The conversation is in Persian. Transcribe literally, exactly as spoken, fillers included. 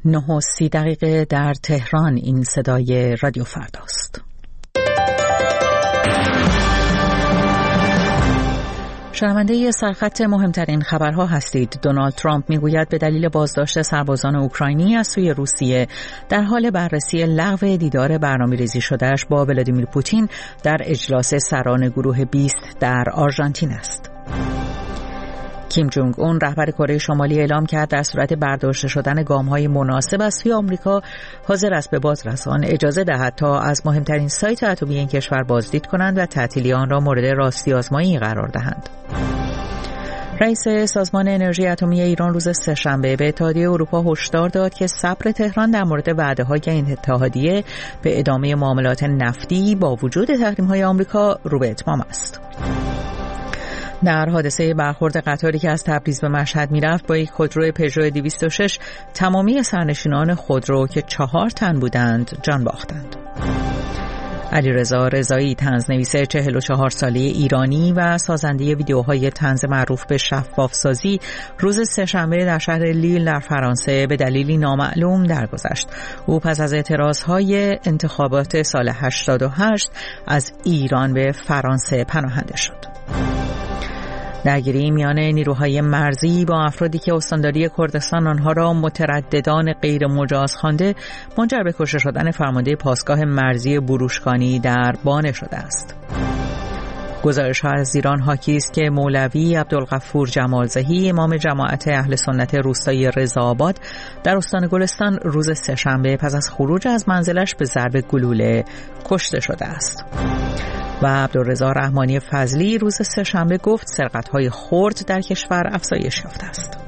نه و سی دقیقه در تهران. این صدای رادیو فرداست. شنونده سرخط مهمترین خبرها هستید. دونالد ترامپ میگوید به دلیل بازداشت سربازان اوکراینی از سوی روسیه در حال بررسی لغو دیدار برنامه‌ریزی شده‌اش با ولادیمیر پوتین در اجلاس سران گروه بیست در آرژانتین است. کیم جونگ اون رهبر کره شمالی اعلام کرد در صورت برداشته شدن گام‌های مناسب از سوی آمریکا حاضر است به بازرسان اجازه دهد تا از مهمترین سایت اتمی این کشور بازدید کنند و تعطیلی آن را مورد راستی آزمایی قرار دهند. رئیس سازمان انرژی اتمی ایران روز سه‌شنبه به اتحادیه اروپا هشدار داد که صبر تهران در مورد وعده‌های این اتحادیه به ادامه معاملات نفتی با وجود تحریم‌های آمریکا رو به اتمام است. در حادثه برخورد قطاری که از تبریز به مشهد میرفت با یک خودرو پژو دویست و شش تمامی سرنشینان خودرو که چهار تن بودند جان باختند. علیرضا رضایی، طنزنویس چهل و چهار ساله ایرانی و سازنده ویدیوهای طنز معروف به شفاف‌سازی، روز سه‌شنبه در شهر لیل در فرانسه به دلیلی نامعلوم درگذشت. او پس از اعتراضهای انتخابات سال هشتاد و هشت از ایران به فرانسه پناهنده شد. درگیری میان نیروهای مرزی با افرادی که استانداری کردستان آنها را مترددان غیر مجاز خوانده منجر به کشته شدن فرمانده پاسگاه مرزی بروشکانی در بانه شده است. گزارش‌ها از ایران حاکی است که مولوی عبدالغفور جمالزهی، امام جماعت اهل سنت روستای رضاآباد در استان گلستان، روز سه‌شنبه پس از خروج از منزلش به ضرب گلوله کشته شده است. و عبدالرضا رحمانی فضلی روز سه‌شنبه گفت سرقت‌های خرد در کشور افزایش یافته است.